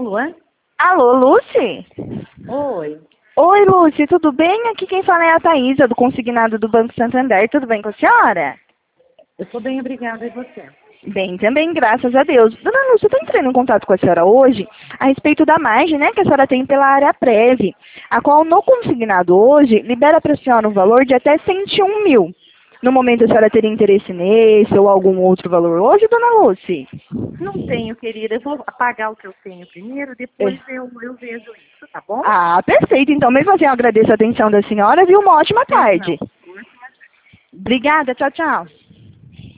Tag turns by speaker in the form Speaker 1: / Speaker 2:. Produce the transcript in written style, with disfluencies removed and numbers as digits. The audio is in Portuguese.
Speaker 1: Alô?
Speaker 2: Alô, Lúcia?
Speaker 1: Oi.
Speaker 2: Oi, Lúcia, tudo bem? Aqui quem fala é a Thaísa, do consignado do Banco Santander. Tudo bem com a senhora?
Speaker 1: Eu estou bem, obrigada. E você?
Speaker 2: Bem, também, graças a Deus. Dona Lúcia, eu estou entrando em contato com a senhora hoje a respeito da margem, né, que a senhora tem pela área prévia, a qual no consignado hoje libera para a senhora um valor de até 101 mil. No momento a senhora teria interesse nesse ou algum outro valor hoje, Dona Lúcia?
Speaker 1: Não tenho, querida. Eu vou apagar o que eu tenho primeiro, depois eu vejo isso, tá bom?
Speaker 2: Ah, perfeito. Então, mesmo assim, eu agradeço a atenção da senhora, viu? Uma ótima tarde.
Speaker 1: Não.
Speaker 2: Obrigada, tchau, tchau.